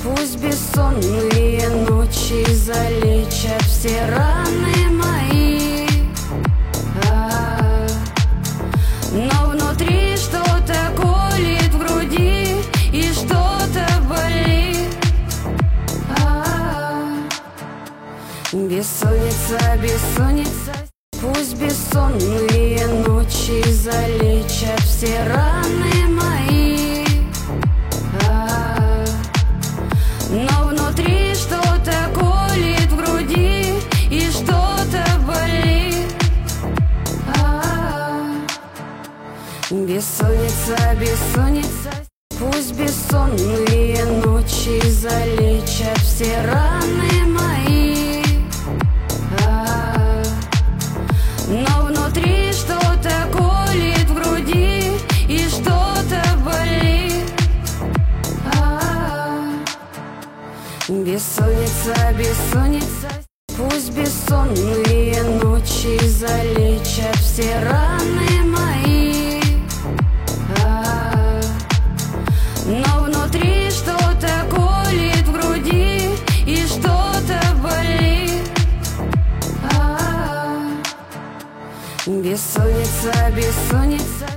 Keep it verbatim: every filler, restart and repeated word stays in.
Пусть бессонные ночи залечат все раны мои, а, но внутри что-то колет в груди и что-то болит. а, Бессонница, бессонница. Пусть бессонные ночи залечат все раны мои, а, но внутри что-то колет в груди и что-то болит. а, Бессонница, бессонница. Пусть бессонные ночи залечат все раны мои, а, но внутри что-то колет в груди и что-то болит. а, Бессонница, бессонница. Пусть бессонные ночи залечат все раны мои, а, но внутри что-то колет в груди и что-то болит. а, Бессонница, бессонница.